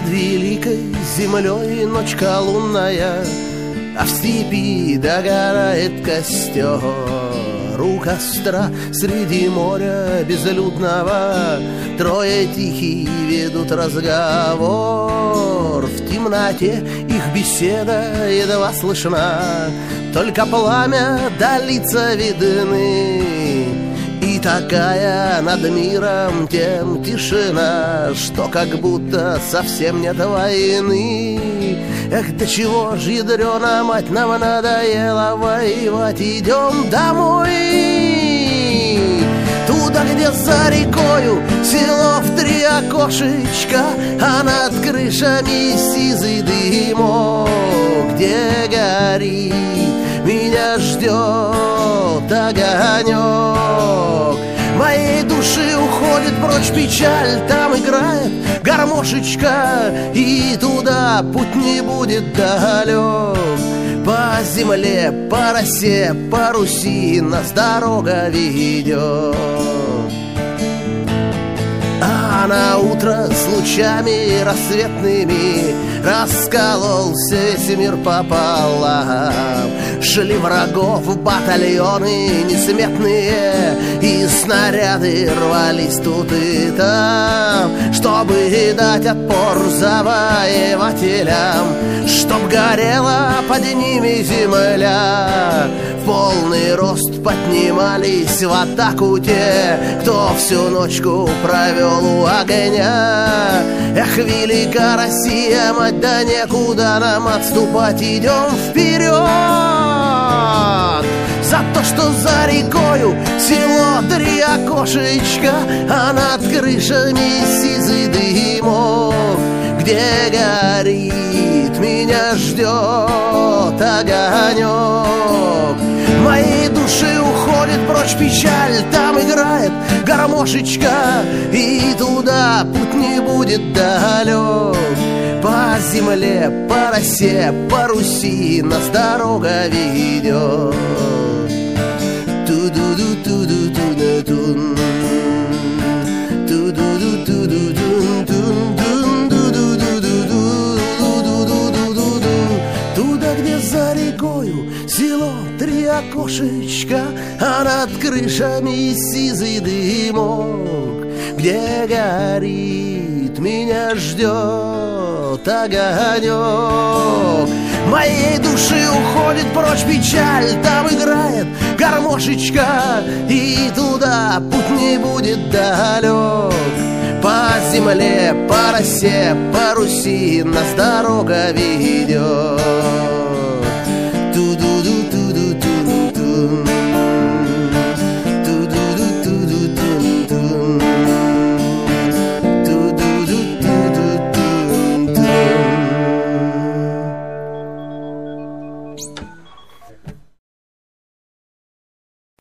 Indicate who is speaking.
Speaker 1: великой землей ночка лунная, а в степи догорает костер. У костра среди моря безлюдного трое тихие ведут разговор. В темноте их беседа едва слышна, только пламя да лица видны. И такая над миром тем тишина, что как будто совсем нет войны. Эх, до чего ж, ядрёна мать, нам надоело воевать, идем домой. Туда, где за рекою село в три окошечка, а над крышами сизый дымок, где горит, меня ждет огонек. Моей души уходит прочь печаль, там играет гармошечка, и туда путь не будет далек. По земле, по росе, по Руси нас дорога ведет. А на утро с лучами рассветными раскололся весь мир пополам. Шли врагов батальоны несметные, и снаряды рвались тут и там, чтобы дать отпор завоевателям, чтоб горела под ними земля. В полный рост поднимались в атаку те, кто всю ночку провел у огня. Эх, велика Россия, мать, да некуда нам отступать, идем вперед. За то, что за рекою село три окошечка, а над крышами сизый дымок, где горит, меня ждет огонек. Моей души уходит прочь печаль, там играет гармошечка, и туда путь не будет далек. По земле, по росе, по Руси нас дорога ведет. Ту-ду-ду-ту-ду-ту-ду-тун, ту-ду-ду-ту-ду-тун-тун-ду-ду-ду-ду-ду-ду-ду-ду-ду. Туда, где за рекою село три окошечка, а над крышами сизый дымок, где горит, меня ждет огонек. Моей души уходит прочь печаль, там играет гармошечка, и туда путь не будет далек. По земле, по росе, по Руси нас дорога ведет.